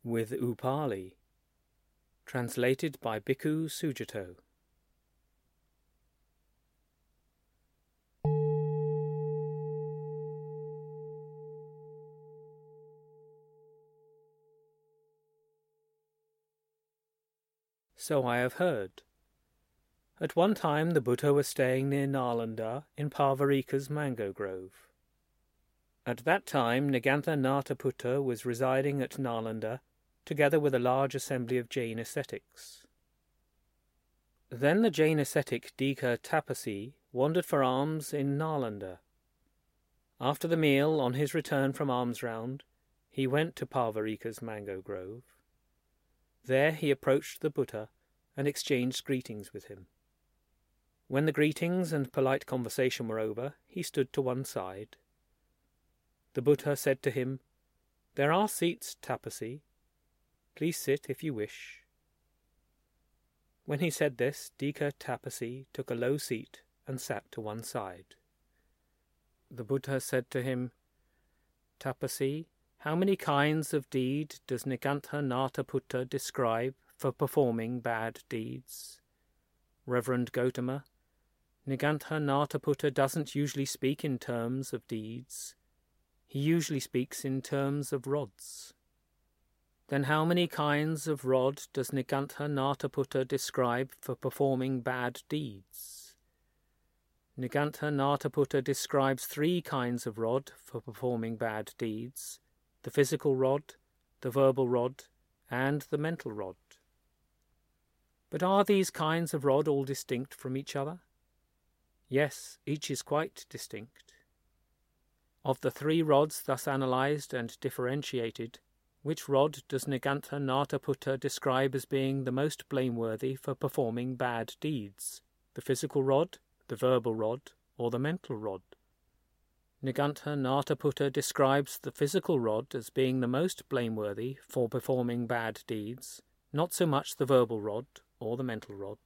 with Upali. Translated by Bhikkhu Sujato. So I have heard. At one time the Buddha was staying near Nalanda in Parvarika's mango grove. At that time Nigantha Nataputta was residing at Nalanda together with a large assembly of Jain ascetics. Then the Jain ascetic Dika Tapasi wandered for alms in Nalanda. After the meal, on his return from alms round, he went to Parvarika's mango grove. There he approached the Buddha and exchanged greetings with him. When the greetings and polite conversation were over, he stood to one side. The Buddha said to him, "There are seats, Tapasi. Please sit if you wish." When he said this, Dika Tapasi took a low seat and sat to one side. The Buddha said to him, "Tapasi, how many kinds of deed does Nigantha Nataputta describe for performing bad deeds?" Reverend Gotama, Nigantha Nataputta doesn't usually speak in terms of deeds. He usually speaks in terms of rods. Then how many kinds of rod does Nigantha Nataputta describe for performing bad deeds? Nigantha Nataputta describes 3 kinds of rod for performing bad deeds: the physical rod, the verbal rod, and the mental rod. But are these kinds of rod all distinct from each other? Yes, each is quite distinct. Of the 3 rods thus analysed and differentiated, which rod does Nigantha Nataputta describe as being the most blameworthy for performing bad deeds? The physical rod, the verbal rod, or the mental rod? Nigantha Nataputta describes the physical rod as being the most blameworthy for performing bad deeds, not so much the verbal rod or the mental rod.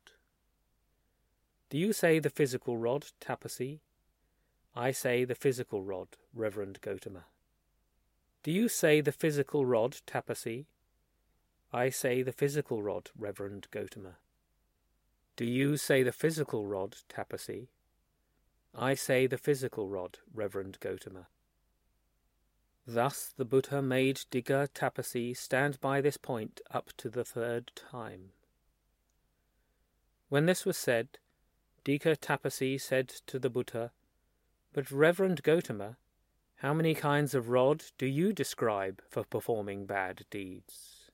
Do you say the physical rod, Tapasi? I say the physical rod, Reverend Gotama. Do you say the physical rod, Tapasi? I say the physical rod, Reverend Gotama. Do you say the physical rod, Tapasi? I say the physical rod, Reverend Gotama. Thus the Buddha made Dika Tapasi stand by this point up to the 3rd time. When this was said, Dika Tapasi said to the Buddha, "But Reverend Gotama, how many kinds of rod do you describe for performing bad deeds?"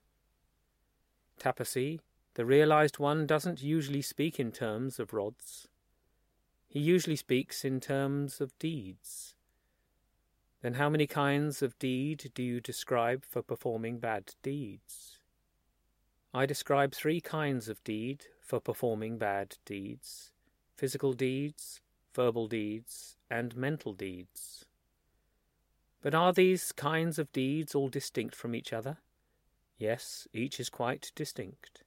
Tapasi, the realized one doesn't usually speak in terms of rods. He usually speaks in terms of deeds. Then how many kinds of deed do you describe for performing bad deeds? I describe 3 kinds of deed for performing bad deeds: physical deeds, verbal deeds, and mental deeds. But are these kinds of deeds all distinct from each other? Yes, each is quite distinct.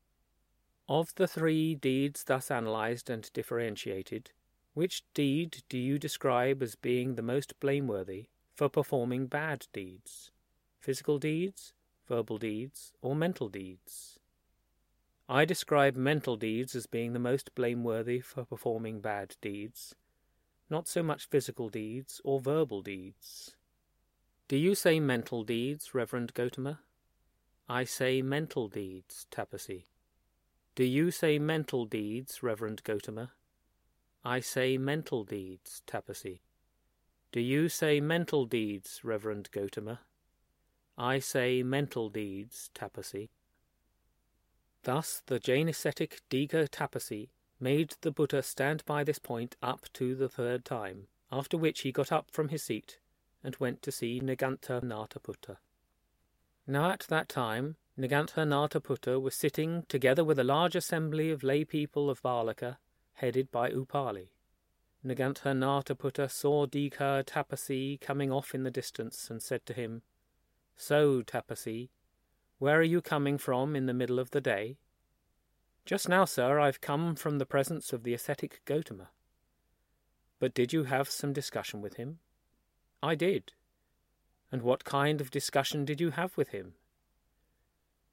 Of the 3 deeds thus analysed and differentiated, which deed do you describe as being the most blameworthy for performing bad deeds? Physical deeds, verbal deeds, or mental deeds? I describe mental deeds as being the most blameworthy for performing bad deeds, not so much physical deeds or verbal deeds. Do you say mental deeds, Reverend Gotama? I say mental deeds, Tapasi. Do you say mental deeds, Reverend Gotama? I say mental deeds, Tapasi. Do you say mental deeds, Reverend Gotama? I say mental deeds, Tapasi. Thus the Jain ascetic Dika Tapasi made the Buddha stand by this point up to the 3rd time, after which he got up from his seat and went to see Nigantha Nataputta. Now at that time Nigantha Nataputta was sitting together with a large assembly of lay people of Balaka, headed by Upali. Nigantha Nataputta saw Dika Tapasi coming off in the distance and said to him, "So, Tapasi, where are you coming from in the middle of the day?" "Just now, sir, I've come from the presence of the ascetic Gotama." "But did you have some discussion with him?" "I did." "And what kind of discussion did you have with him?"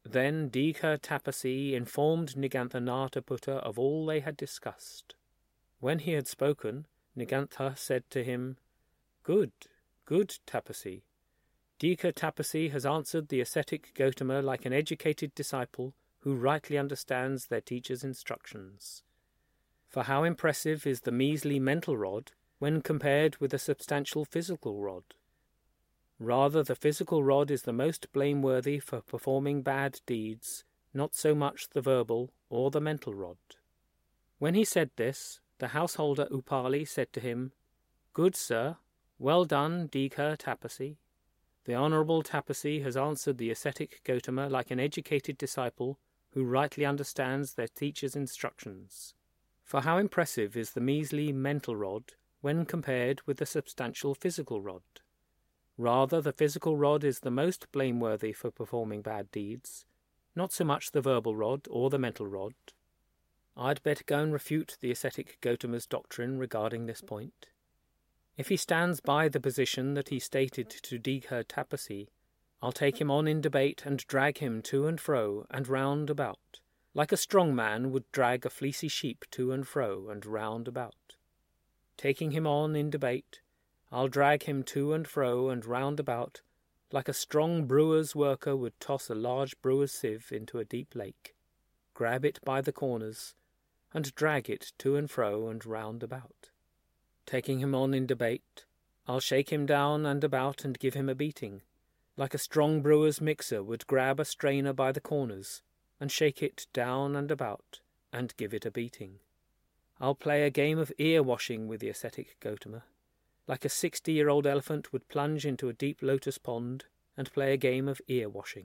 Then Dika Tapasi informed Nigantha Nataputta of all they had discussed. When he had spoken, Nigantha said to him, Good, good, Tapasi. Dika Tapasi has answered the ascetic Gautama like an educated disciple who rightly understands their teacher's instructions. For how impressive is the measly mental rod when compared with a substantial physical rod? Rather, the physical rod is the most blameworthy for performing bad deeds, not so much the verbal or the mental rod. When he said this, the householder Upali said to him, Good sir, well done, Dika Tapasi. The Honourable Tapasi has answered the ascetic Gautama like an educated disciple who rightly understands their teacher's instructions. For how impressive is the measly mental rod when compared with the substantial physical rod? Rather, the physical rod is the most blameworthy for performing bad deeds, not so much the verbal rod or the mental rod. I'd better go and refute the ascetic Gautama's doctrine regarding this point. If he stands by the position that he stated to Dika Tapasi, I'll take him on in debate and drag him to and fro and round about, like a strong man would drag a fleecy sheep to and fro and round about. Taking him on in debate, I'll drag him to and fro and round about, like a strong brewer's worker would toss a large brewer's sieve into a deep lake, grab it by the corners, and drag it to and fro and round about. Taking him on in debate, I'll shake him down and about and give him a beating, like a strong brewer's mixer would grab a strainer by the corners, and shake it down and about, and give it a beating. I'll play a game of ear-washing with the ascetic Gautama, like a 60-year-old elephant would plunge into a deep lotus pond and play a game of ear-washing.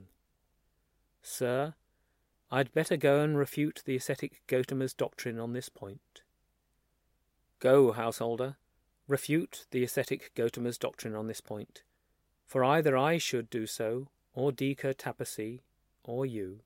Sir, I'd better go and refute the ascetic Gautama's doctrine on this point. Go, householder, refute the ascetic Gautama's doctrine on this point, for either I should do so, or Dika Tapasi, or you.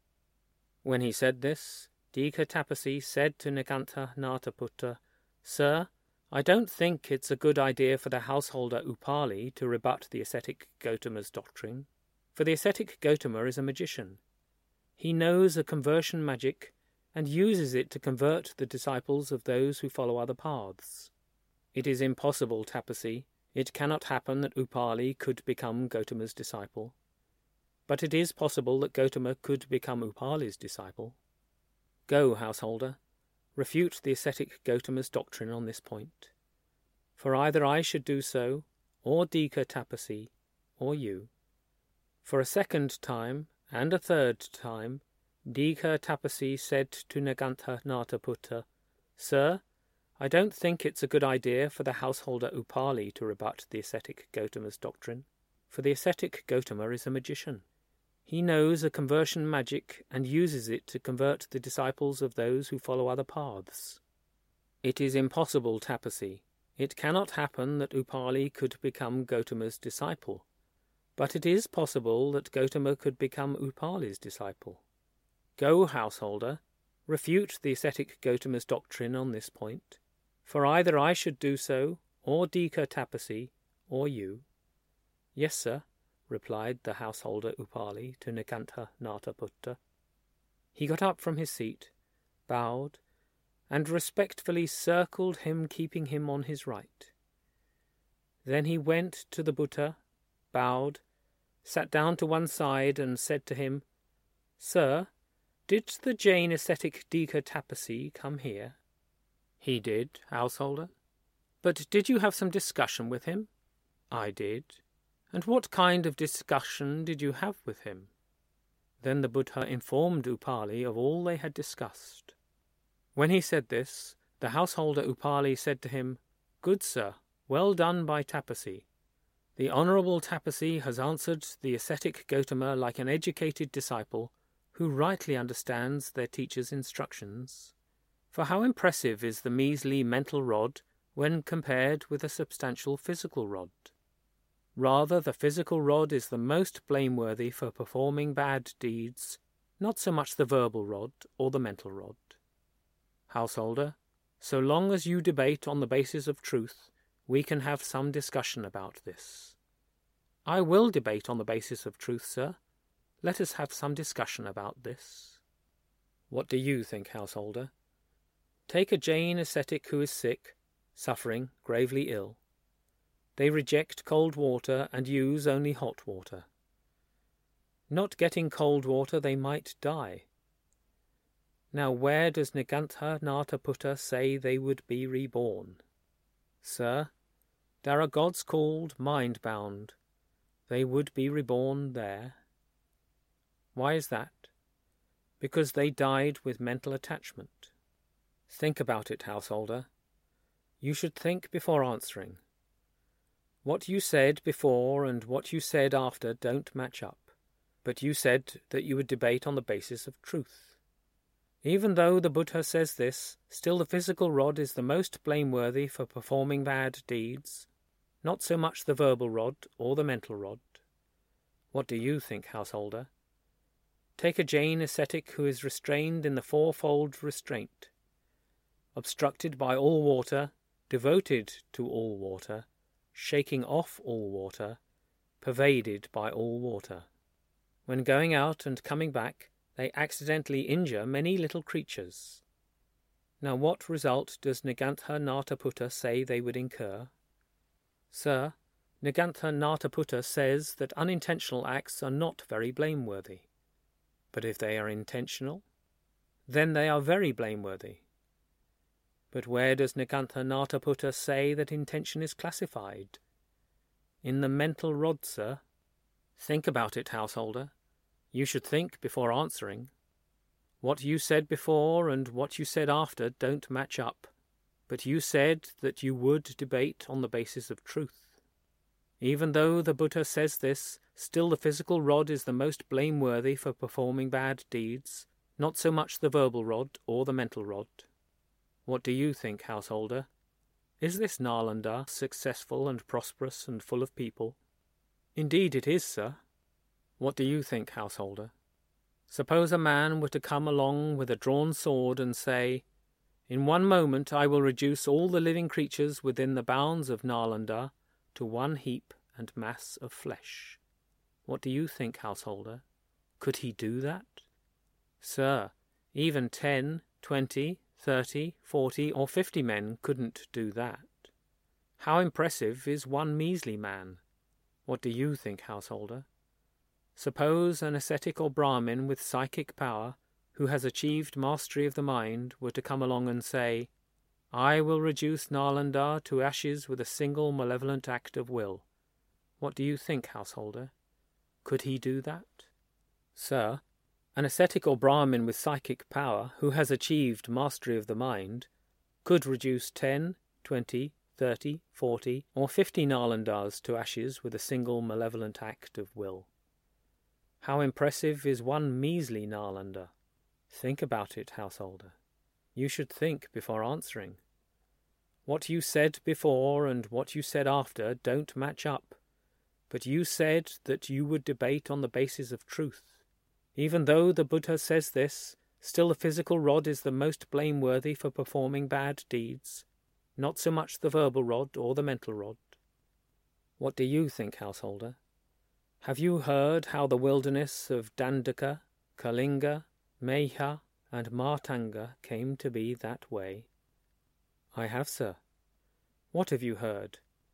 When he said this, Dika Tapasi said to Nigantha Nataputta, Sir, I don't think it's a good idea for the householder Upali to rebut the ascetic Gautama's doctrine, for the ascetic Gautama is a magician. He knows a conversion magic and uses it to convert the disciples of those who follow other paths. It is impossible, Tapasi. It cannot happen that Upali could become Gautama's disciple. But it is possible that Gautama could become Upali's disciple. Go, householder, refute the ascetic Gautama's doctrine on this point. For either I should do so, or Dika Tapasi, or you. For a second time, and a third time, Dika Tapasi said to Nigantha Nataputta, Sir, I don't think it's a good idea for the householder Upali to rebut the ascetic Gautama's doctrine, for the ascetic Gautama is a magician. He knows a conversion magic and uses it to convert the disciples of those who follow other paths. It is impossible, Tapasi. It cannot happen that Upali could become Gautama's disciple, but it is possible that Gautama could become Upali's disciple. Go, householder, refute the ascetic Gautama's doctrine on this point, for either I should do so, or Dika Tapasi, or you. Yes, sir, replied the householder Upali to Nigantha Nataputta. He got up from his seat, bowed, and respectfully circled him, keeping him on his right. Then he went to the Buddha, bowed, sat down to one side, and said to him, Sir, did the Jain ascetic Dika Tapasi come here? He did, householder. But did you have some discussion with him? I did. And what kind of discussion did you have with him? Then the Buddha informed Upali of all they had discussed. When he said this, the householder Upali said to him, Good sir, well done by Tapasi. The Honourable Tapasi has answered the ascetic Gautama like an educated disciple who rightly understands their teacher's instructions. For how impressive is the measly mental rod when compared with a substantial physical rod? Rather, the physical rod is the most blameworthy for performing bad deeds, not so much the verbal rod or the mental rod. Householder, so long as you debate on the basis of truth, we can have some discussion about this. I will debate on the basis of truth, sir. let us have some discussion about this. What do you think, householder? Take a Jain ascetic who is sick, suffering, gravely ill. They reject cold water and use only hot water. Not getting cold water, they might die. Now where does Nigantha Nataputta say they would be reborn? Sir, there are gods called mind-bound. They would be reborn there. Why is that? Because they died with mental attachment. Think about it, householder. You should think before answering. What you said before and what you said after don't match up, but you said that you would debate on the basis of truth. Even though the Buddha says this, still the physical rod is the most blameworthy for performing bad deeds, not so much the verbal rod or the mental rod. What do you think, householder? Take a Jain ascetic who is restrained in the fourfold restraint, obstructed by all water, devoted to all water, shaking off all water, pervaded by all water. When going out and coming back, they accidentally injure many little creatures. Now what result does Nigantha Nataputta say they would incur? Sir, Nigantha Nataputta says that unintentional acts are not very blameworthy. But if they are intentional, then they are very blameworthy. But where does Nigantha Nataputta say that intention is classified? In the mental rod, sir. Think about it, householder. You should think before answering. What you said before and what you said after don't match up, but you said that you would debate on the basis of truth. Even though the Buddha says this, still the physical rod is the most blameworthy for performing bad deeds, not so much the verbal rod or the mental rod. What do you think, householder? Is this Nalanda successful and prosperous and full of people? Indeed it is, sir. What do you think, householder? Suppose a man were to come along with a drawn sword and say, "In one moment I will reduce all the living creatures within the bounds of Nalanda to one heap and mass of flesh." What do you think, householder? Could he do that? Sir, even 10, 20, 30, 40, or 50 men couldn't do that. How impressive is one measly man? What do you think, householder? Suppose an ascetic or Brahmin with psychic power, who has achieved mastery of the mind, were to come along and say, "I will reduce Nalanda to ashes with a single malevolent act of will." What do you think, householder? Could he do that? Sir, an ascetic or Brahmin with psychic power, who has achieved mastery of the mind, could reduce 10, 20, 30, 40, or 50 Nalandas to ashes with a single malevolent act of will. How impressive is one measly Nalanda? Think about it, householder. You should think before answering. What you said before and what you said after don't match up, but you said that you would debate on the basis of truth. Even though the Buddha says this, still the physical rod is the most blameworthy for performing bad deeds, not so much the verbal rod or the mental rod. What do you think, householder? Have you heard how the wilderness of Dandaka, Kalinga, Meha, and Martanga came to be that way? I have, sir. What have you heard?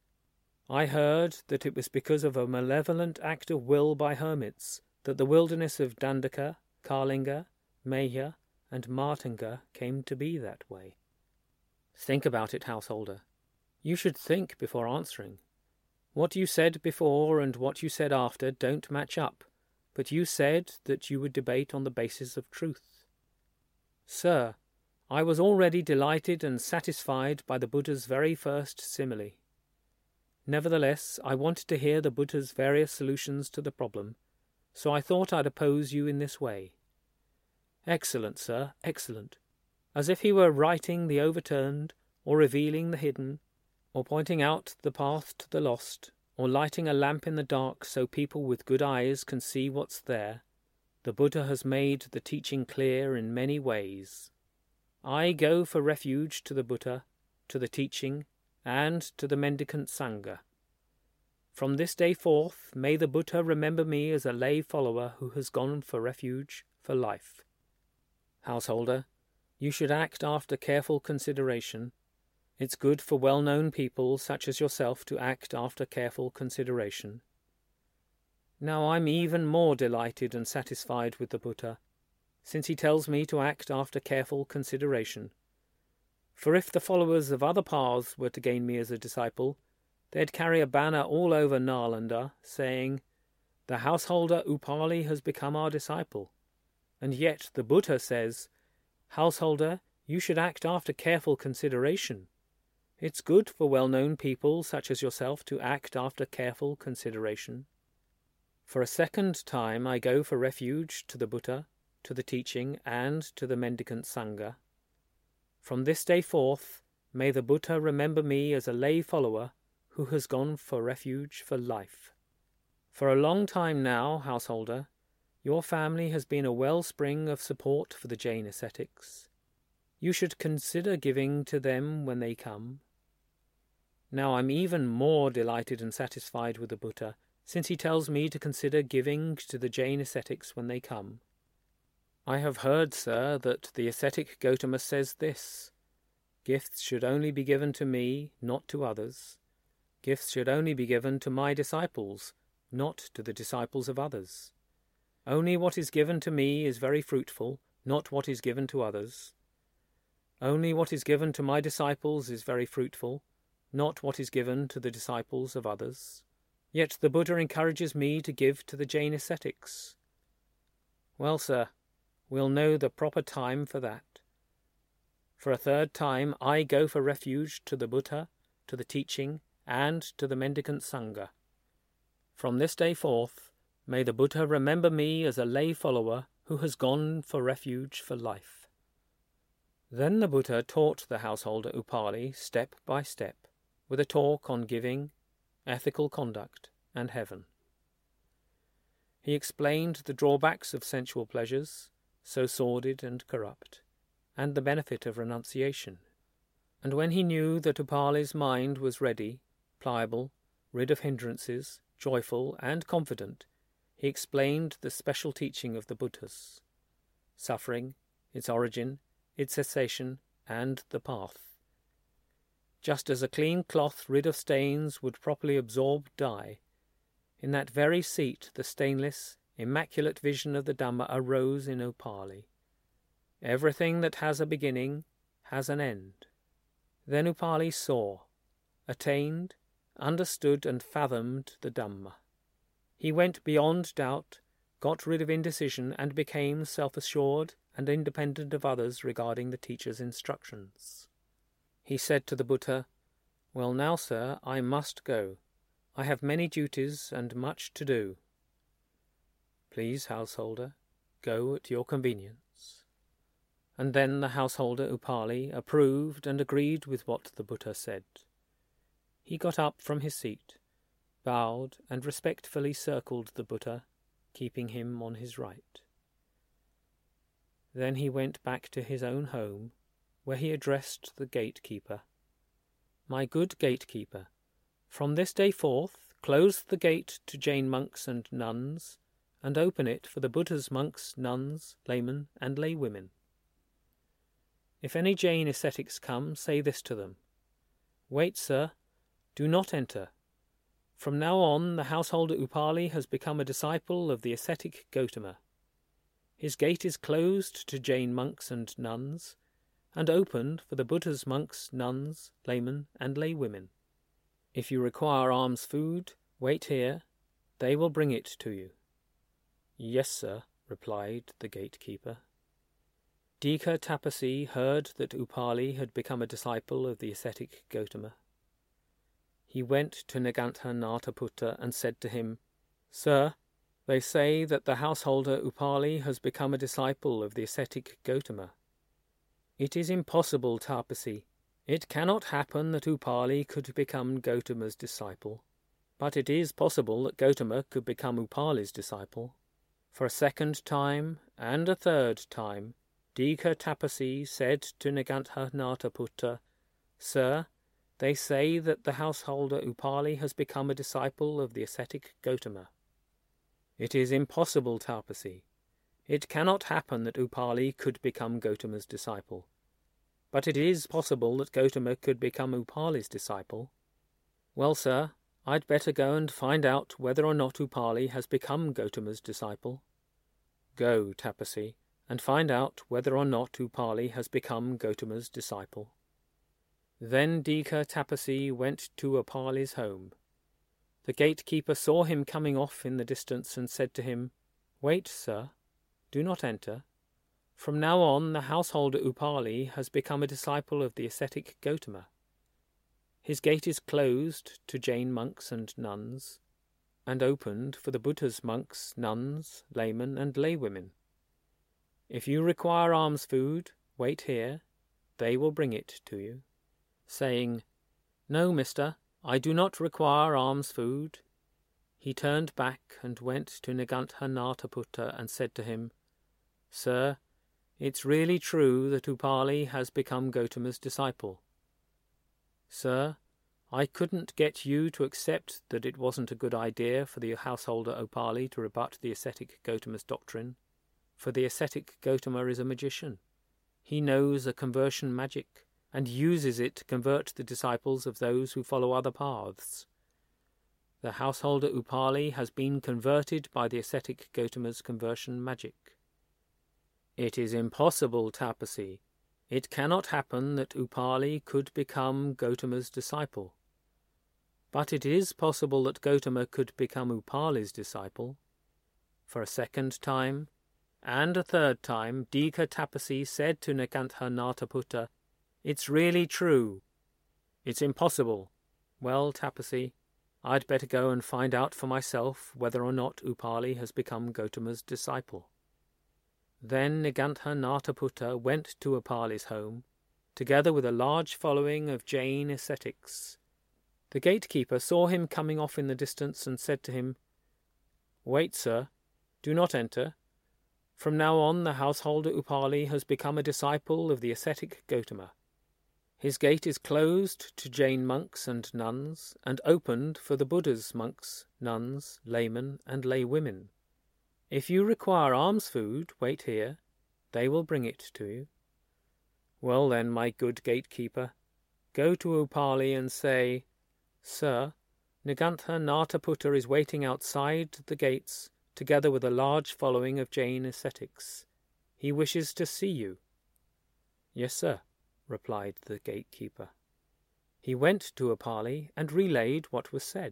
I heard that it was because of a malevolent act of will by hermits that the wilderness of Dandaka, Kalinga, Meha, and Martanga came to be that way. Think about it, householder. You should think before answering. What you said before and what you said after don't match up, but you said that you would debate on the basis of truth. Sir, I was already delighted and satisfied by the Buddha's very first simile. Nevertheless, I wanted to hear the Buddha's various solutions to the problem, so I thought I'd oppose you in this way. Excellent, sir, excellent. As if he were writing the overturned, or revealing the hidden, or pointing out the path to the lost, or lighting a lamp in the dark so people with good eyes can see what's there, the Buddha has made the teaching clear in many ways. I go for refuge to the Buddha, to the teaching, and to the mendicant Sangha. From this day forth, may the Buddha remember me as a lay follower who has gone for refuge for life. Householder, you should act after careful consideration. It's good for well-known people such as yourself to act after careful consideration. Now I'm even more delighted and satisfied with the Buddha, since he tells me to act after careful consideration. For if the followers of other paths were to gain me as a disciple, they'd carry a banner all over Nalanda, saying, "The householder Upali has become our disciple." And yet the Buddha says, "Householder, you should act after careful consideration. It's good for well-known people such as yourself to act after careful consideration." For a second time I go for refuge to the Buddha, to the teaching, and to the mendicant Sangha. From this day forth, may the Buddha remember me as a lay follower who has gone for refuge for life. For a long time now, householder, your family has been a wellspring of support for the Jain ascetics. You should consider giving to them when they come. Now I'm even more delighted and satisfied with the Buddha, since he tells me to consider giving to the Jain ascetics when they come. I have heard, sir, that the ascetic Gotama says this: "Gifts should only be given to me, not to others. Gifts should only be given to my disciples, not to the disciples of others. Only what is given to me is very fruitful, not what is given to others. Only what is given to my disciples is very fruitful, not what is given to the disciples of others." Yet the Buddha encourages me to give to the Jain ascetics. Well, sir, we'll know the proper time for that. For a third time I go for refuge to the Buddha, to the teaching, and to the mendicant Sangha. From this day forth, may the Buddha remember me as a lay follower who has gone for refuge for life. Then the Buddha taught the householder Upali step by step, with a talk on giving, ethical conduct, and heaven. He explained the drawbacks of sensual pleasures, so sordid and corrupt, and the benefit of renunciation. And when he knew that Upali's mind was ready, pliable, rid of hindrances, joyful and confident, he explained the special teaching of the Buddhas: suffering, its origin, its cessation, and the path. Just as a clean cloth rid of stains would properly absorb dye, in that very seat the stainless, immaculate vision of the Dhamma arose in Upali. Everything that has a beginning has an end. Then Upali saw, attained, understood and fathomed the Dhamma. He went beyond doubt, got rid of indecision, and became self-assured and independent of others regarding the teacher's instructions. He said to the Buddha, "Well now, sir, I must go. I have many duties and much to do." "Please, householder, go at your convenience." And then the householder Upali approved and agreed with what the Buddha said. He got up from his seat, bowed and respectfully circled the Buddha, keeping him on his right. Then he went back to his own home, where he addressed the gatekeeper. "My good gatekeeper, from this day forth close the gate to Jain monks and nuns, and open it for the Buddha's monks, nuns, laymen, and laywomen. If any Jain ascetics come, say this to them: 'Wait, sir, do not enter. From now on the householder Upali has become a disciple of the ascetic Gotama. His gate is closed to Jain monks and nuns, and opened for the Buddha's monks, nuns, laymen, and laywomen. If you require alms food, wait here, they will bring it to you.'" "Yes, sir," replied the gatekeeper. Dika Tapasi heard that Upali had become a disciple of the ascetic Gotama. He went to Nigantha Nataputta and said to him, "Sir, they say that the householder Upali has become a disciple of the ascetic Gotama." "It is impossible, Tapasi. It cannot happen that Upali could become Gotama's disciple. But it is possible that Gotama could become Upali's disciple." For a second time and a third time, Dika Tapasi said to Nigantha Nataputta, "Sir, They say that the householder Upali has become a disciple of the ascetic Gautama. It is impossible, Taupasi. It cannot happen that Upali could become Gautama's disciple. But it is possible that Gautama could become Upali's disciple. Well, sir, I'd better go and find out whether or not Upali has become Gautama's disciple. Go, Taupasi, and find out whether or not Upali has become Gautama's disciple. Then Dika Taupasi went to Upali's home. The gatekeeper saw him coming off in the distance and said to him, "Wait, sir, do not enter. From now on the householder Upali has become a disciple of the ascetic Gautama. His gate is closed to Jain monks and nuns, and opened for the Buddha's monks, nuns, laymen, and laywomen. If you require alms food, wait here, they will bring it to you." Saying, "No, mister, I do not require alms food," he turned back and went to Nigantha Nataputta and said to him, "Sir, it's really true that Upali has become Gautama's disciple. Sir, I couldn't get you to accept that it wasn't a good idea for the householder Upali to rebut the ascetic Gautama's doctrine, for the ascetic Gautama is a magician. He knows a conversion magic, and uses it to convert the disciples of those who follow other paths. The householder Upali has been converted by the ascetic Gautama's conversion magic. It is impossible, Taupasi. It cannot happen that Upali could become Gautama's disciple. But it is possible that Gautama could become Upali's disciple." For a second time, and a third time, Dika Taupasi said to Nigantha Nataputta, "It's really true. It's impossible. Well, Taupasi, I'd better go and find out for myself whether or not Upali has become Gautama's disciple." Then Nigantha Nataputta went to Upali's home, together with a large following of Jain ascetics. The gatekeeper saw him coming off in the distance and said to him, "Wait, sir, do not enter. From now on the householder Upali has become a disciple of the ascetic Gautama. His gate is closed to Jain monks and nuns, and opened for the Buddha's monks, nuns, laymen, and laywomen. If you require alms food, wait here, they will bring it to you. Well then, my good gatekeeper, go to Upali and say, 'Sir, Nigantha Nataputta is waiting outside the gates, together with a large following of Jain ascetics. He wishes to see you.'" "Yes, sir," replied the gatekeeper. He went to Upali and relayed what was said.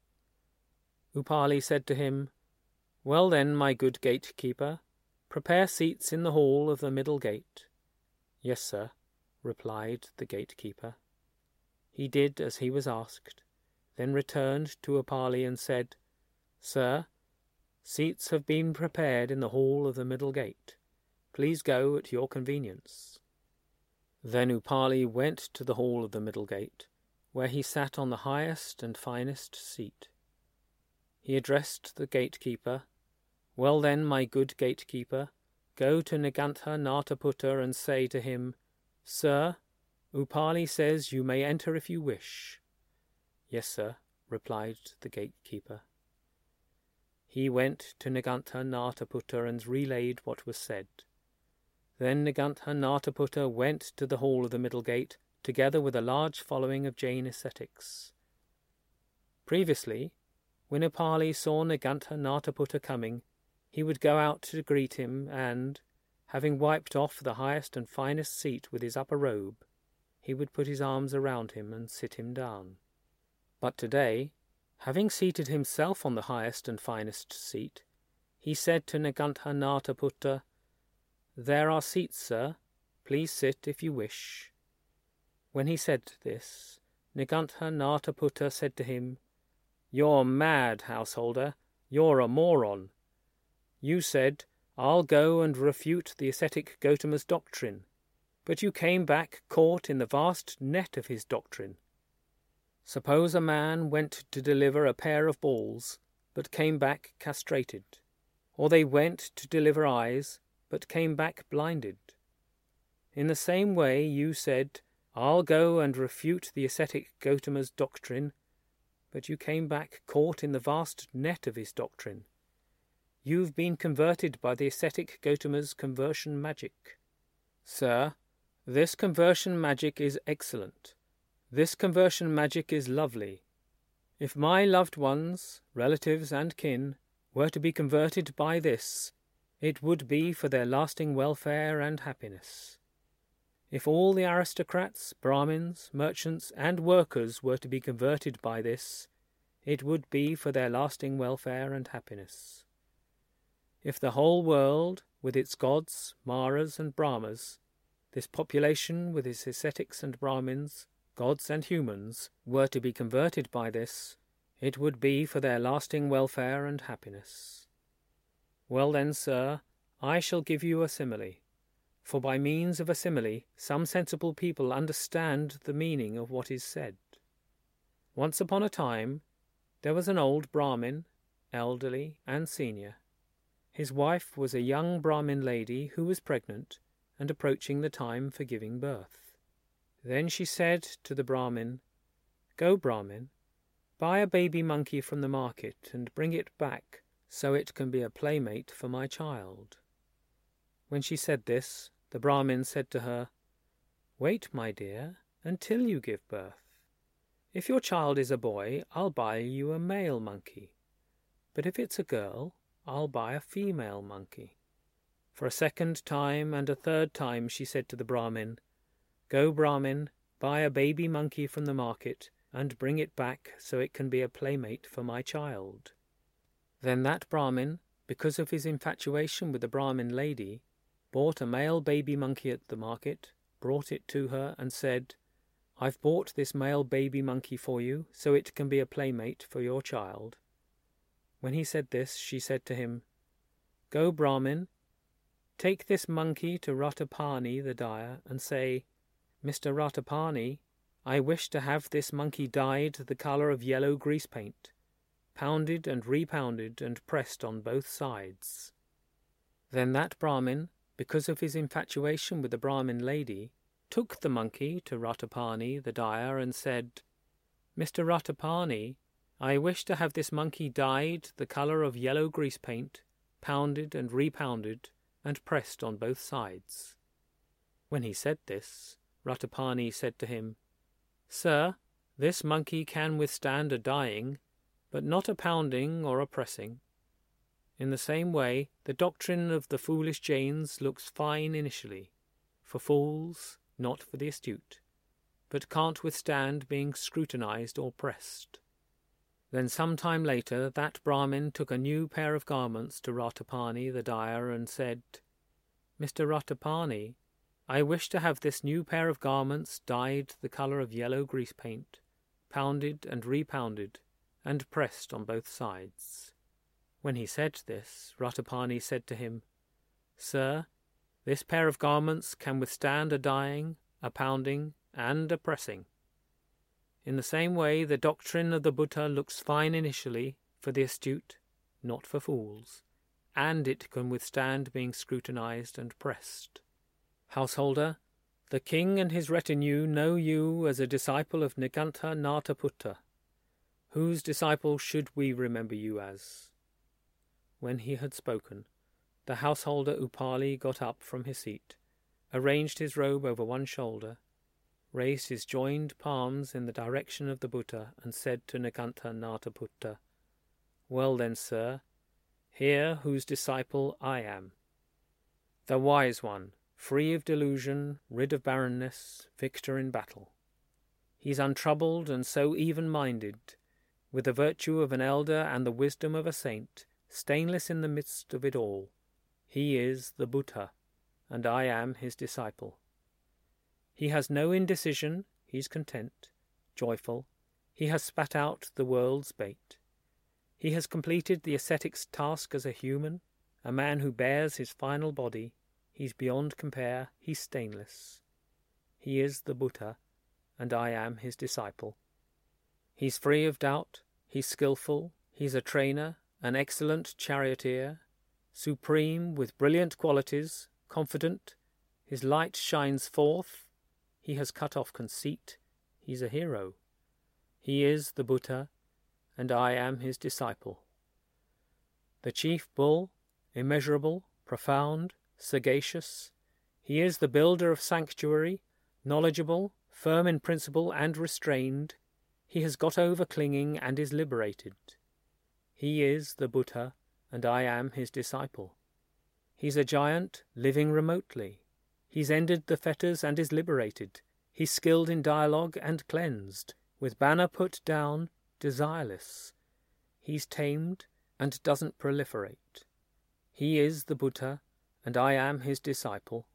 Upali said to him, "Well then, my good gatekeeper, prepare seats in the hall of the middle gate." "Yes, sir," replied the gatekeeper. He did as he was asked, then returned to Upali and said, "Sir, seats have been prepared in the hall of the middle gate. Please go at your convenience." Then Upali went to the hall of the middle gate, where he sat on the highest and finest seat. He addressed the gatekeeper, "Well then, my good gatekeeper, go to Nigantha Nataputta and say to him, 'Sir, Upali says you may enter if you wish.'" "Yes, sir," replied the gatekeeper. He went to Nigantha Nataputta and relayed what was said. Then Nigantha Nataputta went to the hall of the middle gate, together with a large following of Jain ascetics. Previously, when Upali saw Nigantha Nataputta coming, he would go out to greet him and, having wiped off the highest and finest seat with his upper robe, he would put his arms around him and sit him down. But today, having seated himself on the highest and finest seat, he said to Nigantha Nataputta, "There are seats, sir. Please sit if you wish." When he said this, Nigantha Nataputta said to him, "You're mad, householder. You're a moron. You said, 'I'll go and refute the ascetic Gautama's doctrine,' but you came back caught in the vast net of his doctrine. Suppose a man went to deliver a pair of balls, but came back castrated, or they went to deliver eyes, but came back blinded. In the same way you said, I'll go and refute the ascetic Gautama's doctrine, but you came back caught in the vast net of his doctrine. You've been converted by the ascetic Gautama's conversion magic. Sir, this conversion magic is excellent. This conversion magic is lovely. If my loved ones, relatives and kin, were to be converted by this, it would be for their lasting welfare and happiness. If all the aristocrats, Brahmins, merchants, and workers were to be converted by this, it would be for their lasting welfare and happiness. If the whole world, with its gods, Maras and Brahmas, this population with its ascetics and Brahmins, gods and humans, were to be converted by this, it would be for their lasting welfare and happiness. Well then, sir, I shall give you a simile, for by means of a simile some sensible people understand the meaning of what is said. Once upon a time there was an old Brahmin, elderly and senior. His wife was a young Brahmin lady who was pregnant and approaching the time for giving birth. Then she said to the Brahmin, "Go, Brahmin, buy a baby monkey from the market and bring it back so it can be a playmate for my child." When she said this, the Brahmin said to her, "Wait, my dear, until you give birth. If your child is a boy, I'll buy you a male monkey. But if it's a girl, I'll buy a female monkey." For a second time and a third time she said to the Brahmin, "Go, Brahmin, buy a baby monkey from the market and bring it back so it can be a playmate for my child." Then that Brahmin, because of his infatuation with the Brahmin lady, bought a male baby monkey at the market, brought it to her and said, "I've bought this male baby monkey for you so it can be a playmate for your child." When he said this, she said to him, "Go, Brahmin, take this monkey to Ratapani the dyer and say, 'Mr. Ratapani, I wish to have this monkey dyed the colour of yellow grease paint, pounded and repounded and pressed on both sides.'" Then that Brahmin, because of his infatuation with the Brahmin lady, took the monkey to Ratapani the dyer and said, "Mr. Ratapani, I wish to have this monkey dyed the colour of yellow grease paint, pounded and repounded and pressed on both sides." When he said this, Ratapani said to him, "Sir, this monkey can withstand a dyeing, but not a pounding or a pressing." In the same way, the doctrine of the foolish Jains looks fine initially, for fools, not for the astute, but can't withstand being scrutinized or pressed. Then some time later that Brahmin took a new pair of garments to Ratapani the dyer and said, "Mr. Ratapani, I wish to have this new pair of garments dyed the colour of yellow grease paint, pounded and repounded, and pressed on both sides." When he said this, Ratapani said to him, "Sir, this pair of garments can withstand a dyeing, a pounding, and a pressing." In the same way, the doctrine of the Buddha looks fine initially for the astute, not for fools, and it can withstand being scrutinized and pressed. Householder, the king and his retinue know you as a disciple of Nigantha Nataputta. Whose disciple should we remember you as? When he had spoken, the householder Upali got up from his seat, arranged his robe over one shoulder, raised his joined palms in the direction of the Buddha, and said to Nigantha Nataputta, "Well then, sir, hear whose disciple I am. The wise one, free of delusion, rid of barrenness, victor in battle. He's untroubled and so even-minded, with the virtue of an elder and the wisdom of a saint, stainless in the midst of it all. He is the Buddha, and I am his disciple. He has no indecision, he's content, joyful, he has spat out the world's bait. He has completed the ascetic's task as a human, a man who bears his final body, he's beyond compare, he's stainless. He is the Buddha, and I am his disciple. He's free of doubt, he's skilful, he's a trainer, an excellent charioteer, supreme with brilliant qualities, confident, his light shines forth, He has cut off conceit. He's a hero. He is the Buddha, and I am his disciple. The chief bull, immeasurable, profound, sagacious, he is the builder of sanctuary, knowledgeable, firm in principle and restrained. He has got over clinging and is liberated. He is the Buddha, and I am his disciple. He's a giant, living remotely. He's ended the fetters and is liberated. He's skilled in dialogue and cleansed, with banner put down, desireless. He's tamed and doesn't proliferate. He is the Buddha, and I am his disciple.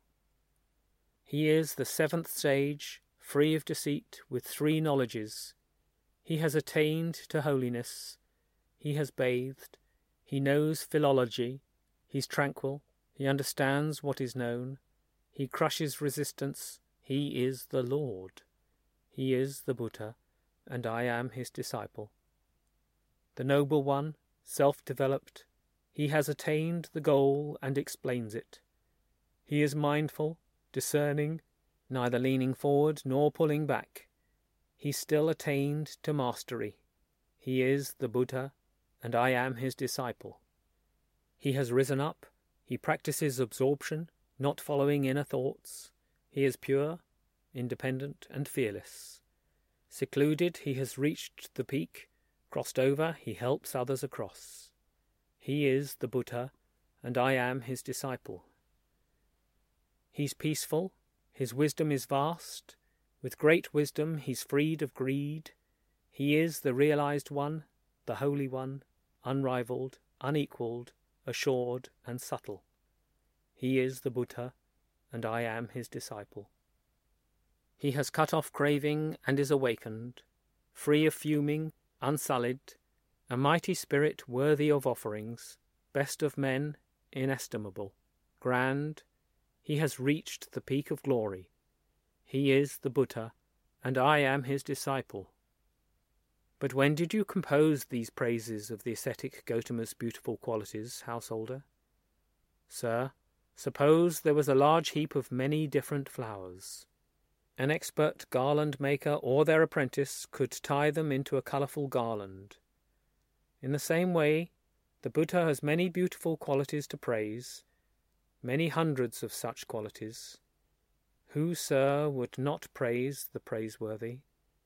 He is the seventh sage, free of deceit, with 3 knowledges. He has attained to holiness. He has bathed. He knows philology. He's tranquil. He understands what is known. He crushes resistance. He is the Lord. He is the Buddha, and I am his disciple. The noble one, self-developed, he has attained the goal and explains it. He is mindful, discerning, neither leaning forward nor pulling back. He still attained to mastery. He is the Buddha, and I am his disciple. He has risen up. He practices absorption, not following inner thoughts. He is pure, independent, and fearless. Secluded, he has reached the peak. Crossed over, he helps others across. He is the Buddha, and I am his disciple. He's peaceful. His wisdom is vast. With great wisdom, he's freed of greed. He is the realized one, the holy one, unrivaled, unequalled, assured, and subtle. He is the Buddha, and I am his disciple. He has cut off craving and is awakened, free of fuming, unsullied, a mighty spirit worthy of offerings, best of men, inestimable, grand. He has reached the peak of glory. He is the Buddha, and I am his disciple. But when did you compose these praises of the ascetic Gautama's beautiful qualities, householder? Sir, suppose there was a large heap of many different flowers. An expert garland maker or their apprentice could tie them into a colourful garland. In the same way, the Buddha has many beautiful qualities to praise, many hundreds of such qualities. Who, sir, would not praise the praiseworthy?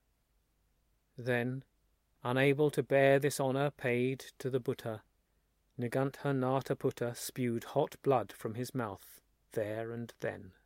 Then, unable to bear this honour paid to the Buddha, Nigantha Nataputta spewed hot blood from his mouth there and then.